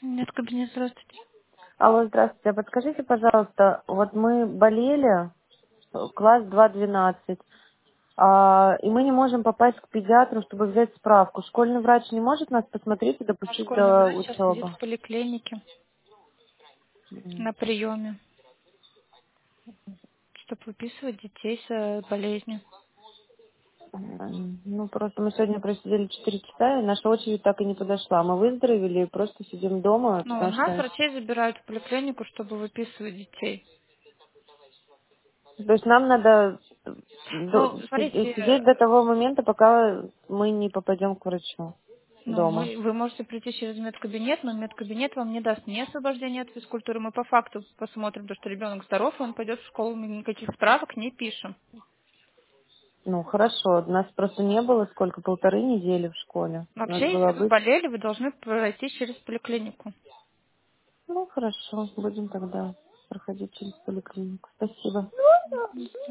Нет, кабинет, здравствуйте. Алло, здравствуйте. А подскажите, пожалуйста, вот мы болели, класс 2-12, и мы не можем попасть к педиатру, чтобы взять справку. Школьный врач не может нас посмотреть и Наш допустить школьный до врач сейчас сидит учебы? в поликлинике М, на приеме, чтобы выписывать детей с болезнью. Ну, просто мы сегодня просидели 4 часа, и наша очередь так и не подошла. Мы выздоровели и просто сидим дома, Ну, у потому нас что... врачей забирают в поликлинику, чтобы выписывать детей. То есть нам надо Ну, смотрите, сидеть до того момента, пока мы не попадем к врачу ну, дома. вы можете прийти через медкабинет, но медкабинет вам не даст ни освобождения от физкультуры. Мы по факту посмотрим, то, что ребенок здоров, и он пойдет в школу, мы никаких справок не пишем. Ну, хорошо. Нас просто не было сколько, 1,5 недели в школе. Надо Вообще, было если вы быть. болели, вы должны пройти через поликлинику. Ну, хорошо. Будем тогда проходить через поликлинику. Спасибо.